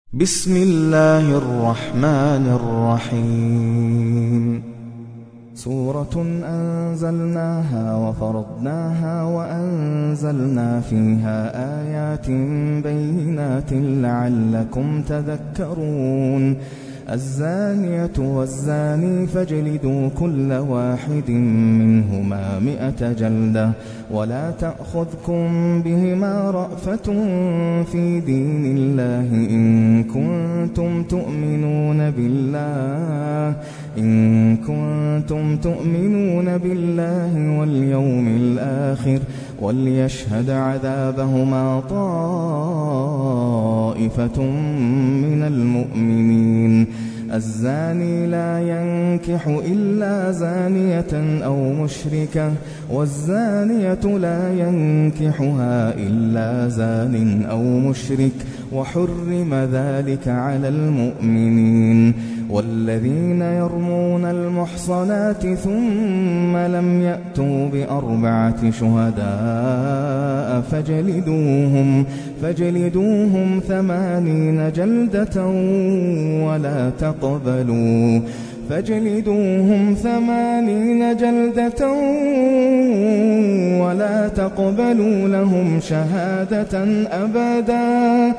بسم الله الرحمن الرحيم سورة أنزلناها وفرضناها وأنزلنا فيها آيات بينات لعلكم تذكرون الزانية والزاني فاجلدوا كل واحد منهما 100 جلدة ولا تأخذكم بهما رأفة في دين الله إن كنتم تؤمنون بالله واليوم الآخر وليشهد عذابهما طائفة من المؤمنين الزاني لا ينكح إلا زانية أو مشركة والزانية لا ينكحها إلا زان أو مشرك وحرم ذلك على المؤمنين والذين يرمون المحصنات ثم لم يأتوا ب4 شهداء فاجلدوهم 80 جلدة ولا تقبلوا لهم شهادة أبدا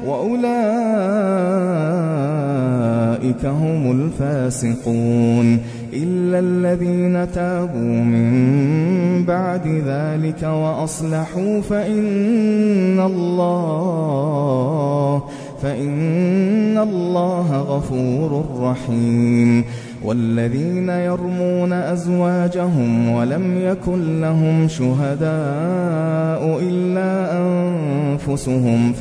وأولئك هم الفاسقون إلا الذين تابوا من بعد ذلك وأصلحوا فإن الله غفور رحيم والذين يرمون أزواجهم ولم يكن لهم شهداء إلا أنفسهم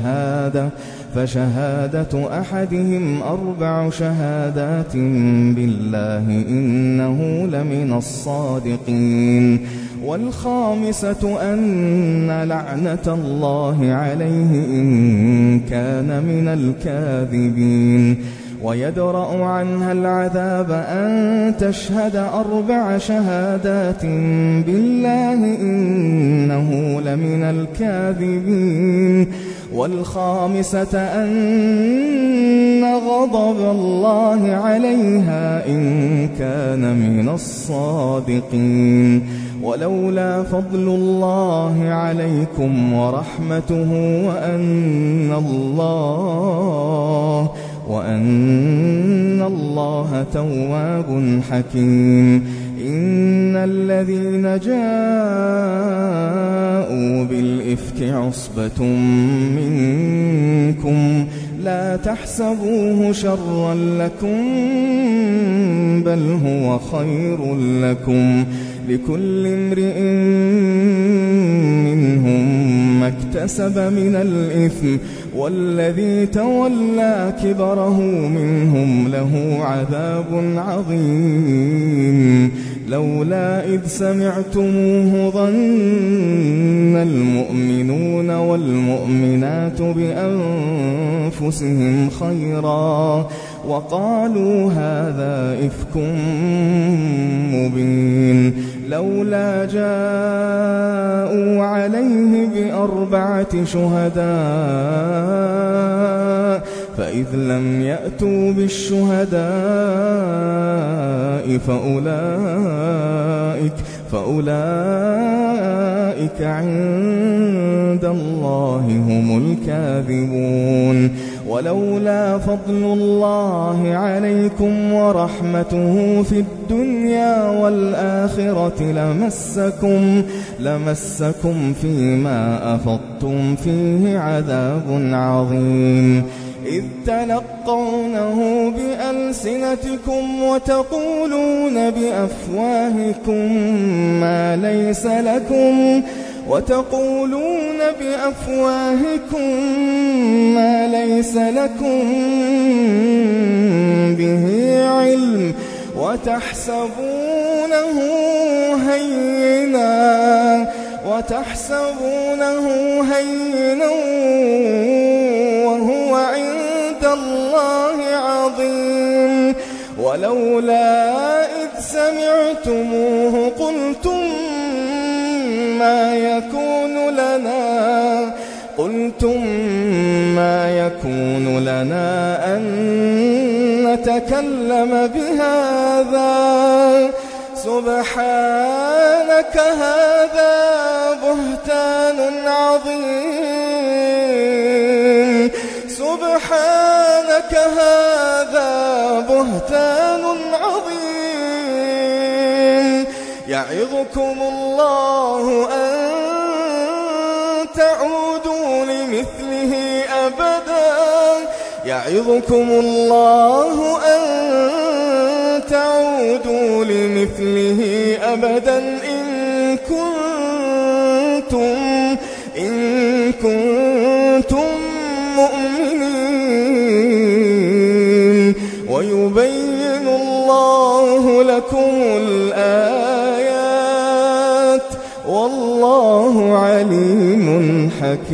فشهادة أحدهم 4 شهادات بالله إنه لمن الصادقين والخامسة أن لعنة الله عليه إن كان من الكاذبين ويدرأ عنها العذاب أن تشهد 4 شهادات بالله إنه لمن الكاذبين والخامسة أن غضب الله عليها إن كان من الصادقين ولولا فضل الله عليكم ورحمته وأن الله تواب حكيم إن الذين جاءوا بالإفك عصبة منكم لا تحسبوه شرا لكم بل هو خير لكم لكل امرئ منهم ما اكتسب من الإثم والذي تولى كبره منهم له عذاب عظيم لولا إذ سمعتموه ظن المؤمنون والمؤمنات بأنفسهم خيرا وقالوا هذا إفك مبين لولا جاءوا عليه ب4 شهداء فإذ لم يأتوا بالشهداء فأولئك عند الله هم الكاذبون ولولا فضل الله عليكم ورحمته في الدنيا والآخرة لمسكم فيما أفضتم فيه عذاب عظيم إذ تلقونه بألسنتكم وتقولون بأفواهكم ما ليس لكم به علم وتحسبونه هينا وهو عند الله عظيم ولولا إذ سمعتموه قلتم ما يكون لنا قلتم ما يكون لنا أن نتكلم بهذا سبحانك هذا بهتان عظيم سبحانك هذا بهتان عظيم يعظكم الله أن تعودوا لمثله أبدا يعظكم الله أن تعودوا لمثله أبدا إن كنتم مؤمنين ويبين الله لكم الآيات والله عليم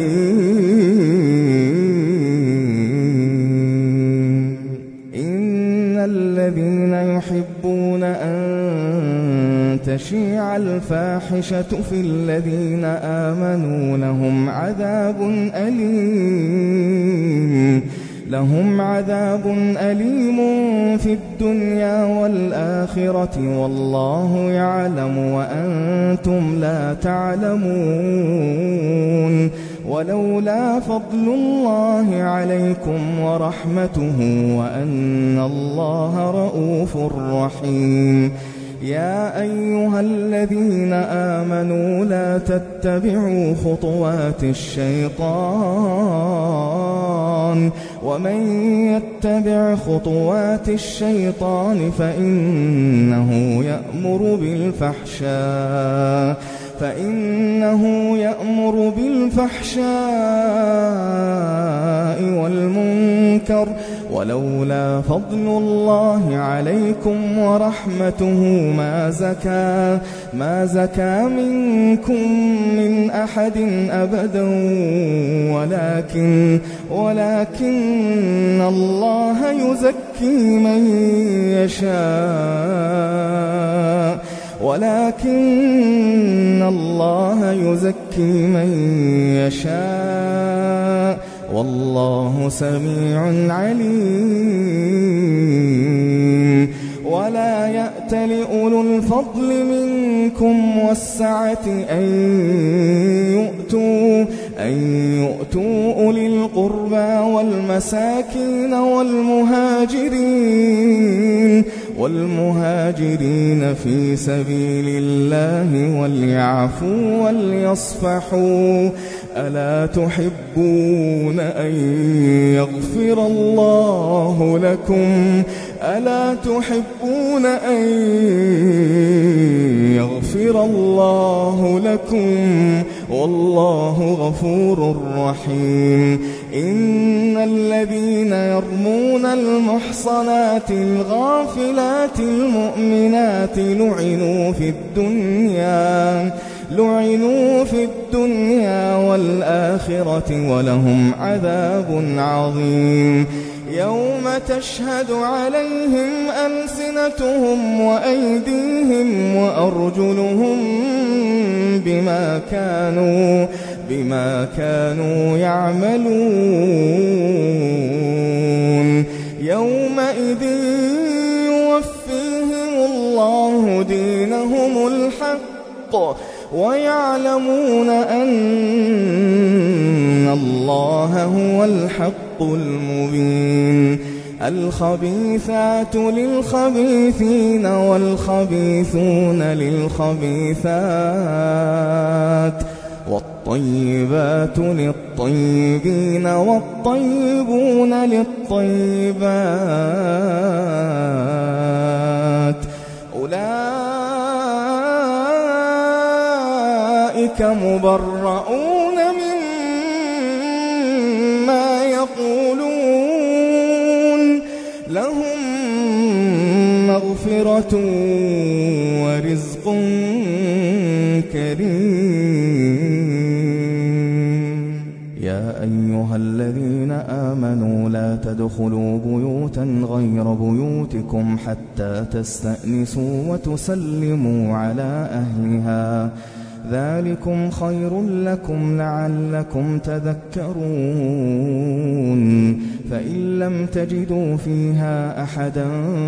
حكيم إن الذين يحبون أن تشيع الفاحشة في الذين آمنوا لهم عذاب أليم في الدنيا والآخرة والله يعلم وأنتم لا تعلمون ولولا فضل الله عليكم ورحمته وأن الله رؤوف رحيم يا أيها الذين آمنوا لا تتبعوا خطوات الشيطان ومن يتبع خطوات الشيطان فإنه يأمر بالفحشاء والمنكر ولولا فضل الله عليكم ورحمته ما زكى منكم من أحد أبدا ولكن الله يزكي من يشاء والله سميع عليم ولا يأت لأولو الفضل منكم والسعة أن يؤتوا أولي القربى والمساكين والمهاجرين في سبيل الله وليعفوا وليصفحوا ألا تحبون أن يغفر الله لكم والله غفور رحيم إن الذين يرمون المحصنات الغافلات المؤمنات لعنوا في الدنيا والآخرة ولهم عذاب عظيم يوم تشهد عليهم ألسنتهم وأيديهم وأرجلهم بما كانوا يعملون يومئذ يوفيهم الله دينهم الحق ويعلمون أن الله هو الحق المبين الخبيثات للخبيثين والخبيثون للخبيثات والطيبات للطيبين والطيبون للطيبات أولئك مبرؤون مما يقولون لهم مغفرة ورزق كريم يا أيها الذين آمنوا لا تدخلوا بيوتا غير بيوتكم حتى تستأنسوا وتسلموا على أهلها ذلكم خير لكم لعلكم تذكرون. فإن لم تجدوا فيها أحدا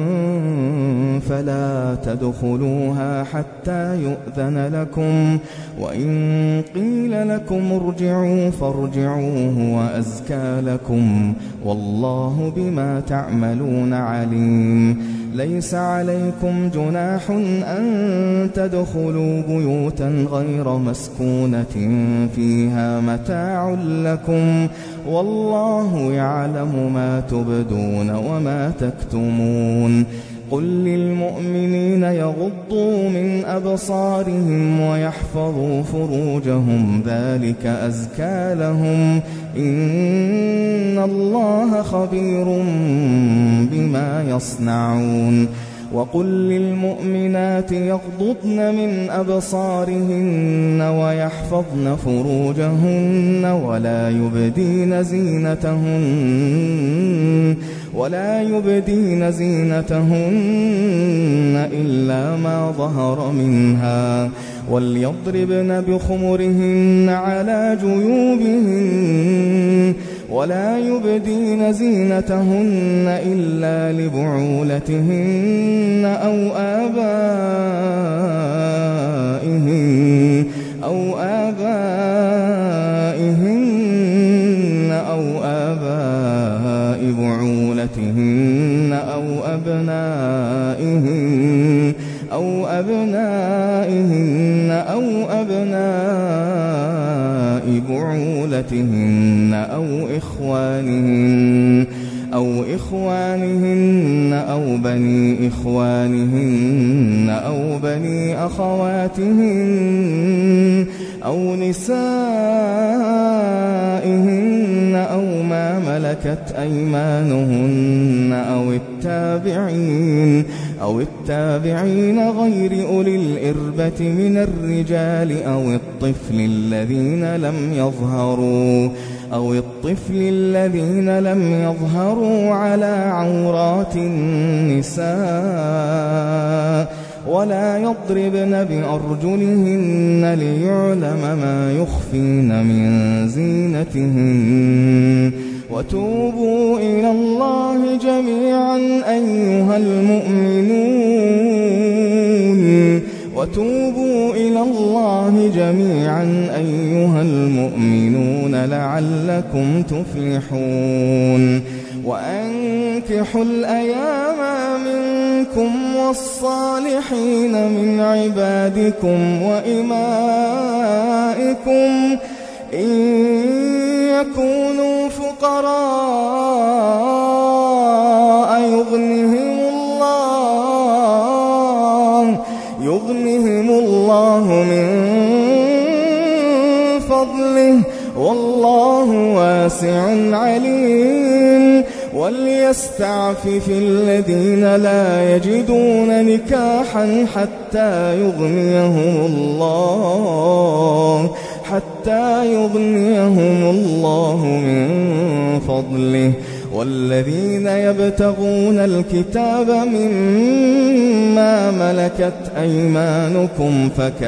فلا تدخلوها حتى يؤذن لكم، وإن قيل لكم ارجعوا فارجعوا هو أزكى لكم، والله بما تعملون عليم. ليس عليكم جناح أن تدخلوا بيوتا غير مسكونة فيها متاع لكم، والله يعلم ما تبدون وما تكتمون. قل للمؤمنين يغضوا من أبصارهم ويحفظوا فروجهم ذلك أزكى لهم، إن الله خبير بما يصنعون. وقل للمؤمنات يغضضن من أبصارهن ويحفظن فروجهن ولا يبدين زينتهن إلا ما ظهر منها، وليضربن بخمرهن على جيوبهن، ولا يبدين زينتهن إلا لبعولتهن أو آبائهن أو آباء بعولتهن أو أبنائهن أو أبناء بعولتهن أو إخوانهن أو بني إخوانهن أو بني أخواتهن أو نسائهن أو ما ملكت أيمانهن أو التابعين غير أولي الإربة من الرجال أو الطفل الذين لم يظهروا على عورات النساء، ولا يضربن بأرجلهن ليعلم ما يخفين من زينتهن. وتوبوا إلى الله جميعا أيها المؤمنون لعلكم تفلحون. وأنكحوا الأيام منكم والصالحين من عبادكم وإمائكم إن يكونوا فقراء يغنهم الله من فضله، والله واسع عليم. وليستعفف الذين لا يجدون نكاحا حتى يغنيهم الله من فضله. والذين يبتغون الكتاب مما ملكت أيمانكم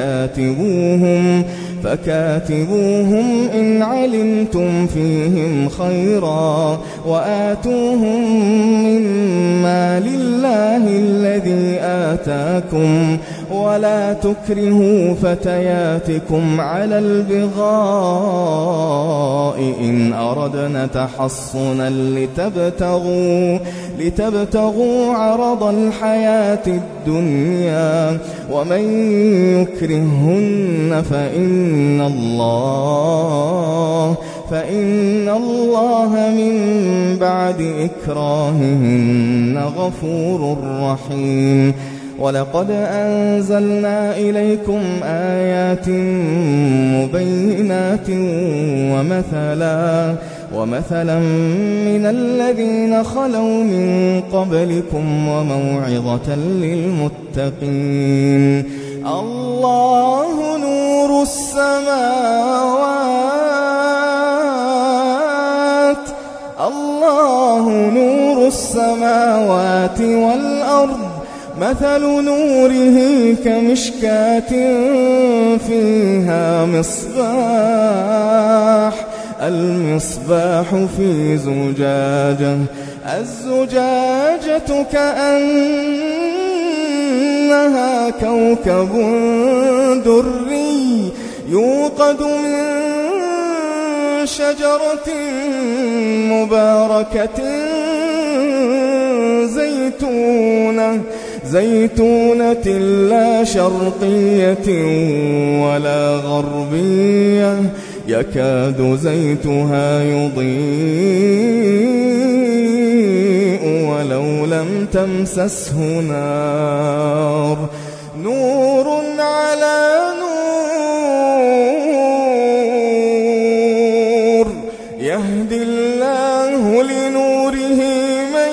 فكاتبوهم إن علمتم فيهم خيرا، وآتوهم مما لله الذي آتاكم، ولا تكرهوا فتياتكم على البغاء إن أردنا تحصنا لتبتغوا عرض الحياة الدنيا، ومن يكرهن فإن الله من بعد إكراههن غفور رحيم. ولقد أنزلنا إليكم آيات مبينات ومثلا من الذين خلوا من قبلكم وموعظة للمتقين. الله نور السماوات والأرض، مثل نوره كمشكاة فيها مصباح المصباح في زجاجة الزجاجة كأنها كوكب دري يوقد من شجرة مباركة زيتونة لا شرقية ولا غربية يكاد زيتها يضيء ولو لم تمسسه نار نور على نور يهدي الله لنوره من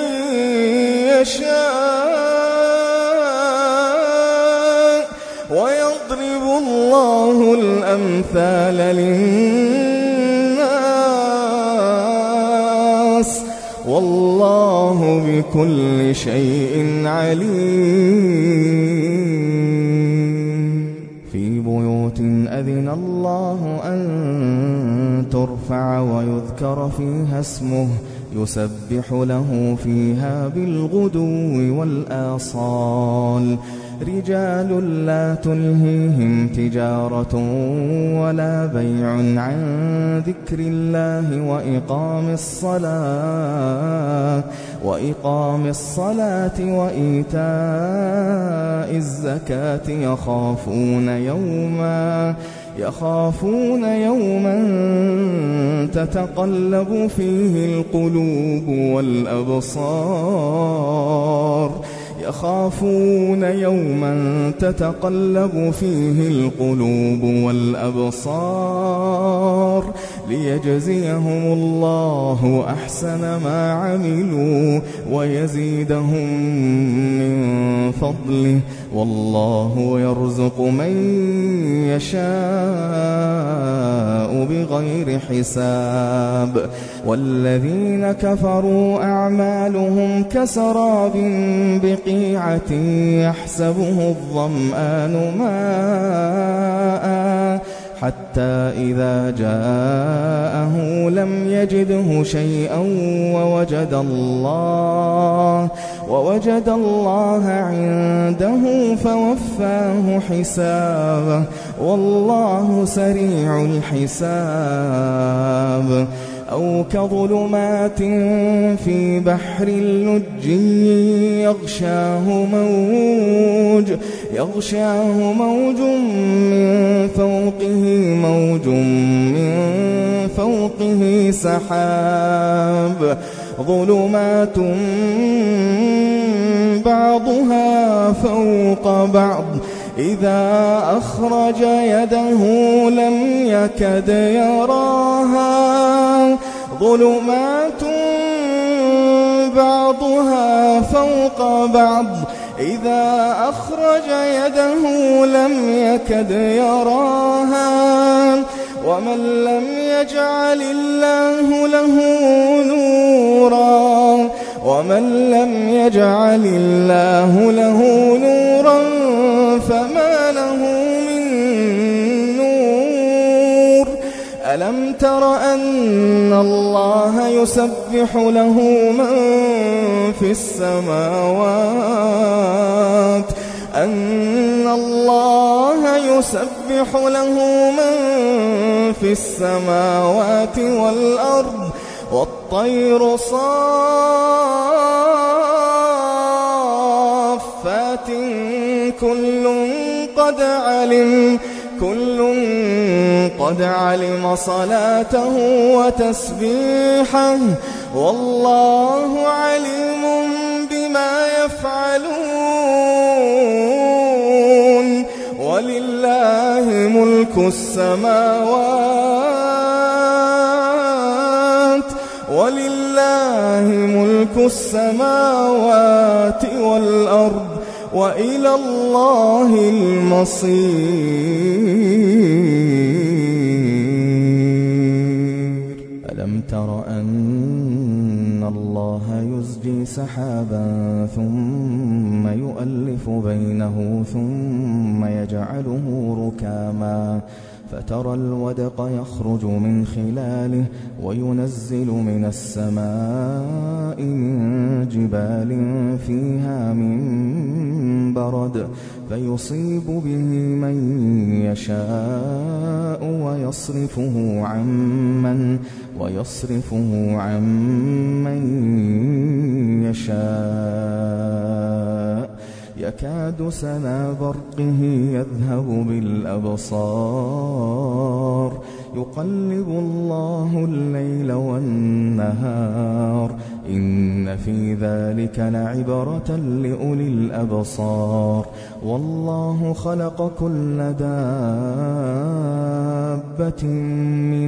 يشاء ويضرب الله الأمثال للناس والله بكل شيء عليم في بيوت أذن الله أن ترفع ويذكر فيها اسمه يسبح له فيها بالغدو والآصال رجال لا تلهيهم تجارة ولا بيع عن ذكر الله وإقام الصلاة وإيتاء الزكاة يخافون يوما تتقلب فيه القلوب والأبصار يخافون يوما تتقلب فيه القلوب والأبصار ليجزيهم الله أحسن ما عملوا ويزيدهم من فضله والله يرزق من يشاء بغير حساب والذين كفروا أعمالهم كسراب بقيعة يحسبه الظمآن ماء حتى إذا جاءه لم يجده شيئا ووجد الله عنده فوفاه حسابه والله سريع الحساب أو كظلمات في بحر اللج يغشاه موج من فوقه سحاب ظلمات بعضها فوق بعض إذا أخرج يده لم يكد يراها ظلمات بعضها فوق بعض إذا أخرج يده لم يكد يراها ومن لم يجعل الله له نورا فما له من نور ألم تر أن الله يسبح له من في السماوات والأرض والطير صافات كل قد علم صلاته وتسبيحه والله عليم بما يفعلون ولله ملك السماوات والأرض وإلى الله المصير ألم تر أن الله يزجي سحابا ثم يؤلف بينه ثم يجعله ركاما فترى الودق يخرج من خلاله وينزل من السماء من جبال فيها من برد فيصيب به من يشاء ويصرفه عن من يشاء يكاد سنا برقه يذهب بالأبصار يقلب الله الليل والنهار إن في ذلك لعبرة لأولي الأبصار والله خلق كل دابة من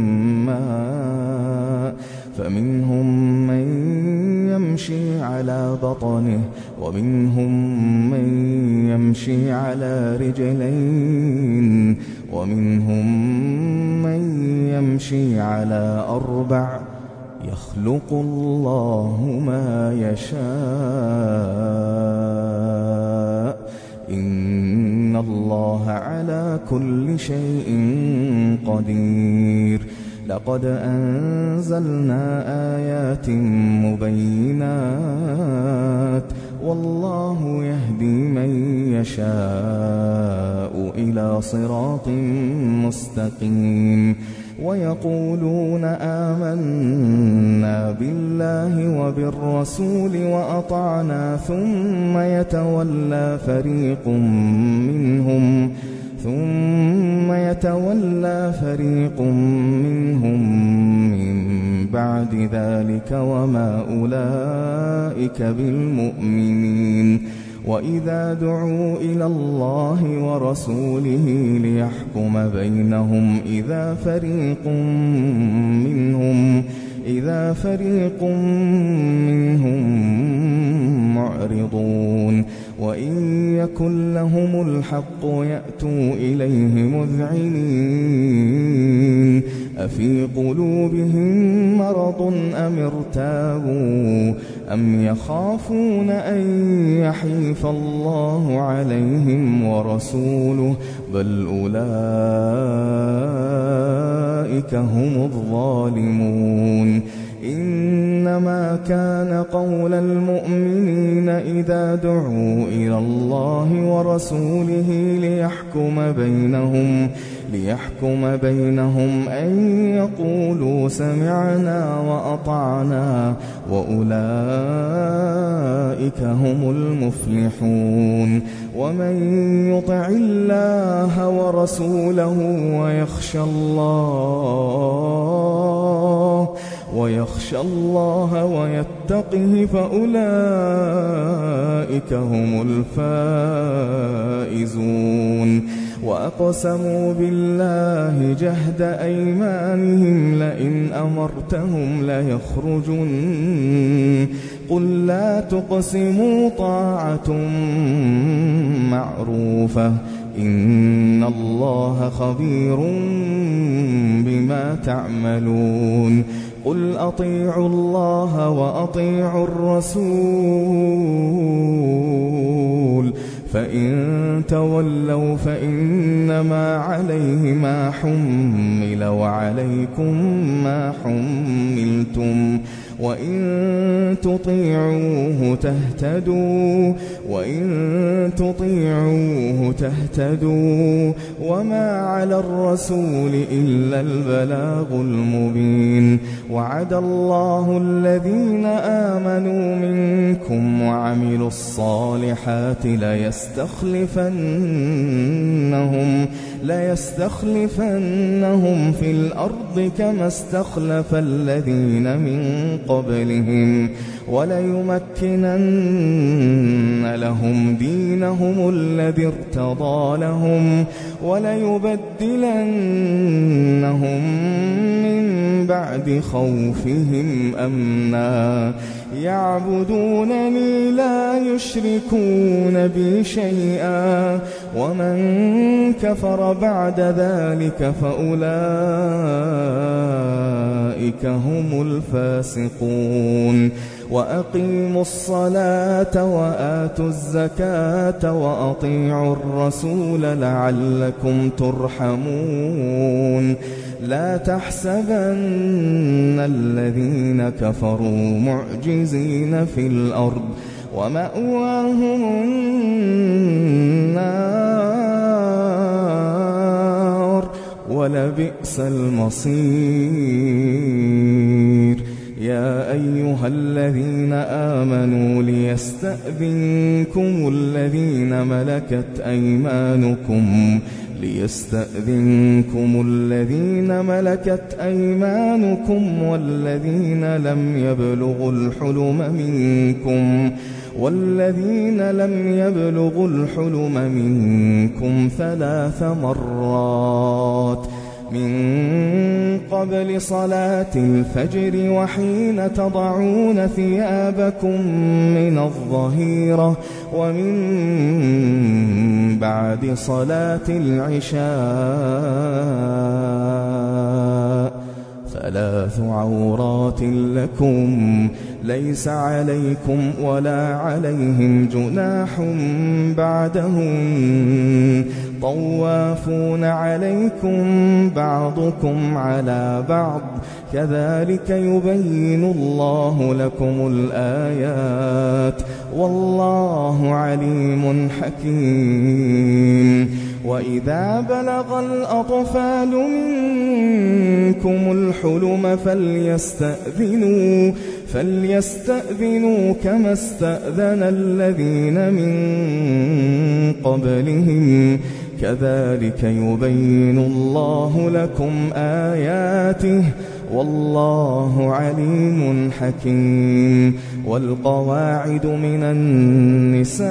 ماء فمنهم من يمشي على بطنه ومنهم من يمشي على رجلين ومنهم من يمشي على 4 يخلق الله ما يشاء إن الله على كل شيء قدير لقد أنزلنا آيات مبينات والله يهدي من يشاء إلى صراط مستقيم ويقولون آمنا بالله وبالرسول وأطعنا ثم يتولى فريق منهم من بعد ذلك وما أولئك بالمؤمنين وإذا دعوا إلى الله ورسوله ليحكم بينهم إذا فريق منهم معرضون وإن يكن لهم الحق يأتوا إليه مذعنين أفي قلوبهم مرض أم ارتابوا أم يخافون أن يحيف الله عليهم ورسوله بل أولئك هم الظالمون إنما كان قول المؤمنين إذا دعوا إلى الله ورسوله ليحكم بينهم أن يقولوا سمعنا وأطعنا وأولئك هم المفلحون ومن يطع الله ورسوله ويخشى الله ويتقه فأولئك هم الفائزون وأقسموا بالله جهد أيمانهم لئن أمرتهم ليخرجن قل لا تقسموا طاعة معروفة إن الله خبير بما تعملون قل أطيعوا الله وأطيعوا الرسول فإن تولوا فإنما عليه ما حمل وعليكم ما حملتم وإن تطيعوه تهتدوا وما على الرسول إلا البلاغ المبين وعد الله الذين آمنوا منكم وعملوا الصالحات ليستخلفنهم في الأرض كما استخلف الذين من قبلهم وليمكنن لهم دينهم الذي ارتضى لهم وليبدلنهم من بعد خوفهم أمنا يعبدونني لا يشركون بي شيئا ومن كفر بعد ذلك فأولئك هم الفاسقون وأقيموا الصلاة وآتوا الزكاة وأطيعوا الرسول لعلكم ترحمون لا تحسبن الذين كفروا معجزين في الأرض ومأواهم النار ولبئس المصير يا أيها الذين آمنوا ليستأذنكم الذين ملكت أيمانكم والذين لم يبلغوا الحلم منكم 3 مرات من قبل صلاة الفجر وحين تضعون ثيابكم من الظهيرة ومن بعد صلاة العشاء 3 عورات لكم ليس عليكم ولا عليهم جناح بعدهم طوافون عليكم بعضكم على بعض كذلك يبين الله لكم الآيات والله عليم حكيم وإذا بلغ الأطفال منكم الحلم فليستأذنوا كما استأذن الذين من قبلهم كذلك يبين الله لكم آياته والله عليم حكيم والقواعد من النساء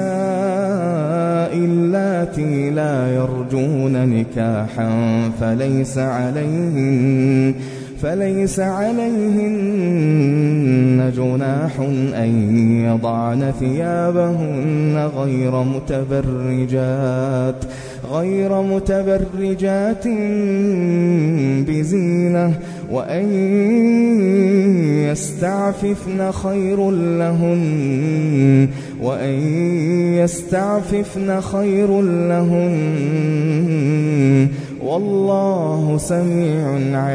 اللاتي لا يرجون نكاحا فليس عليهن جناح أن يضعن ثيابهن غير متبرجات بزينة وأن يستعففن خير لهن والله سميع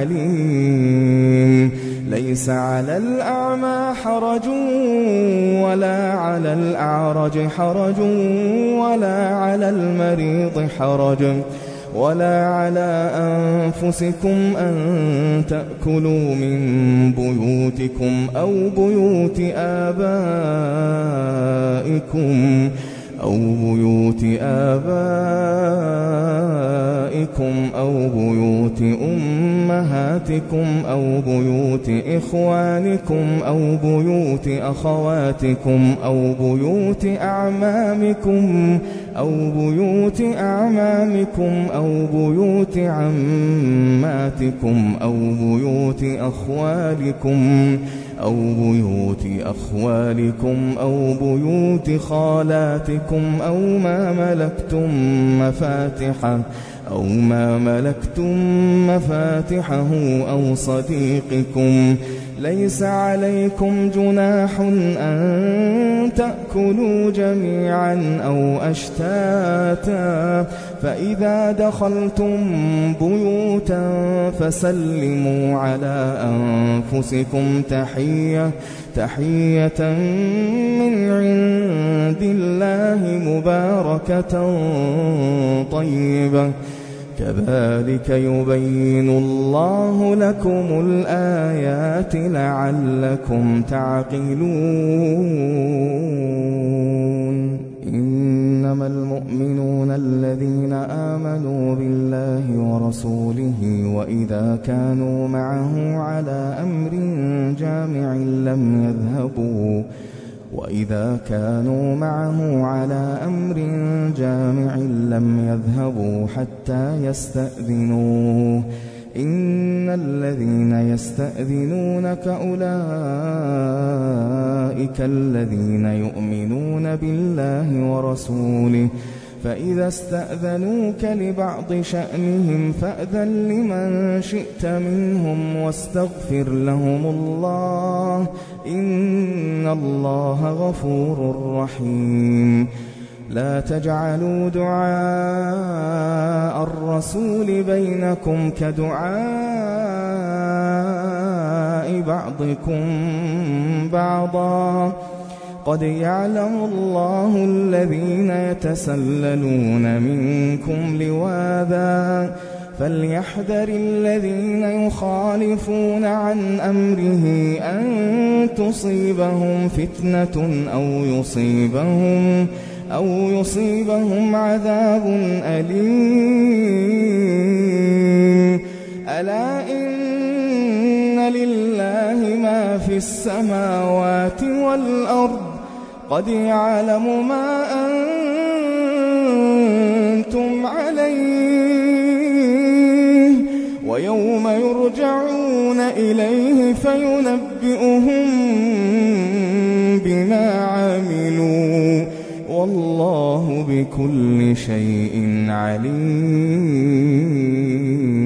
عليم ليس على الأعمى حرج ولا على الأعرج حرج ولا على المريض حرج ولا على أنفسكم أن تأكلوا من بيوتكم أو بيوت آبائكم أو بيوت أمهاتكم أو بيوت إخوانكم أو بيوت أخواتكم أو بيوت أعمامكم أو بيوت عماتكم أو بيوت أخوالكم أو بيوت خالاتكم أو ما ملكتم مفاتحه أو صديقكم ليس عليكم جناح أن تأكلوا جميعا أو أشتاتا فإذا دخلتم بيوتا فسلموا على أنفسكم تحية من عند الله مباركة طيبة كذلك يبين الله لكم الآيات لعلكم تعقلون إنما المؤمنون الذين آمنوا بالله ورسوله وإذا كانوا معه على أمر جامع لم يذهبوا حتى يستأذنوه إن الذين يستأذنونك أولئك الذين يؤمنون بالله ورسوله فإذا استأذنوك لبعض شأنهم فأذن لمن شئت منهم واستغفر لهم الله إن الله غفور رحيم. لا تجعلوا دعاء الرسول بينكم كدعاء بعضكم بعضا قد يعلم الله الذين يتسللون منكم لواذا فليحذر الذين يخالفون عن أمره أن تصيبهم فتنة أو يصيبهم عذاب أليم. ألا إن لله ما في السماوات والأرض قد يعلم ما أنتم عليه ويوم يرجعون إليه فينبئهم بما عملوا والله بكل شيء عليم.